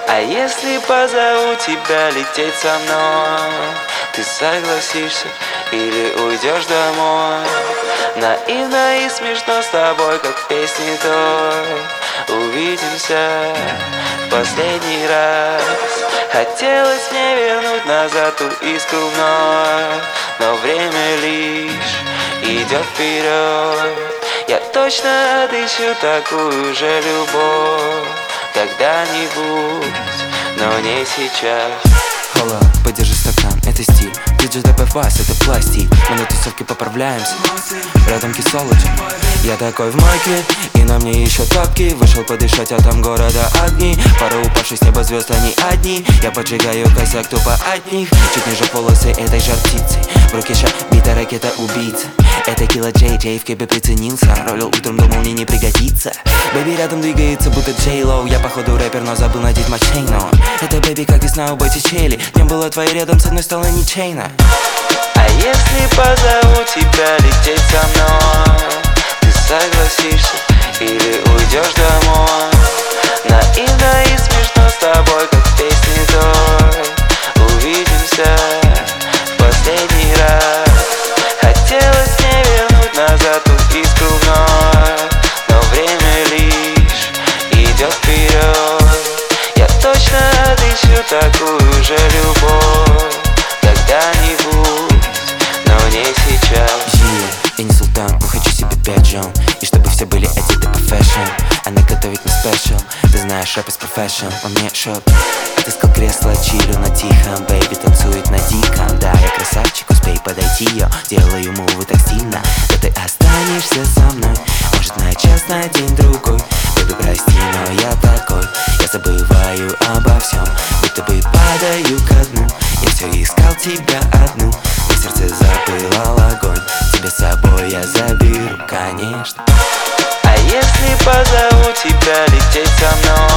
А если позову тебя лететь со мной, ты согласишься или уйдешь домой? Наивно и смешно с тобой, как в песне той. Увидимся в последний раз. Хотелось мне вернуть назад ту искру вновь, но время лишь идет вперед. Я точно отыщу такую же любовь когда-нибудь, но не сейчас. Хола, подержи стакан, это стиль. Диджей добавь вас, это пластик. Мы на тусовке поправляемся, рядом кисолочек. Я такой в майке, и на мне еще тапки. Вышел подышать, а там города огни. Пара упавших с неба звезд, они одни. Я поджигаю косяк тупо от них. Чуть ниже волосы этой жар птицы. В руке ща бита ракета убийца. Это Килла Джей в кепе приценился. Ролил утром, думал мне не пригодится. Бэби рядом двигается, будто Джей Лоу. Я походу рэпер, но забыл надеть мачейно. Это бэби, как весна у Боттичелли. Днем было твоей рядом, с одной стало ничейно. А если позову тебя лететь со мной, ты согласишься или уйдешь домой? Наивно и смешно с тобой, как в песне той. Увидимся в последний раз. Хотелось мне вернуть назад ту искру вновь, но время лишь идет вперед. Я точно отыщу такую же любовь когда-нибудь, но не сейчас. Я не султан, но хочу себе 5 жен. И чтобы все были одеты по фэшн. Она готовит мне спешл. Ты знаешь, рэп из профессион. Он мне шоп. Отыскал кресло, чилю на тихом. Бэйби танцует на диком. Да, я красавчик, успей подойти ее. Делаю мувы так стильно. Да ты останешься со мной. Может на час, на день другой. Бэйби, прости, но я такой. Я забываю обо всем, будто бы падаю ко дну. Я все искал тебя одну. В сердце запылал огонь. Тебя с собой я заберу, конечно. А если позову тебя лететь со мной,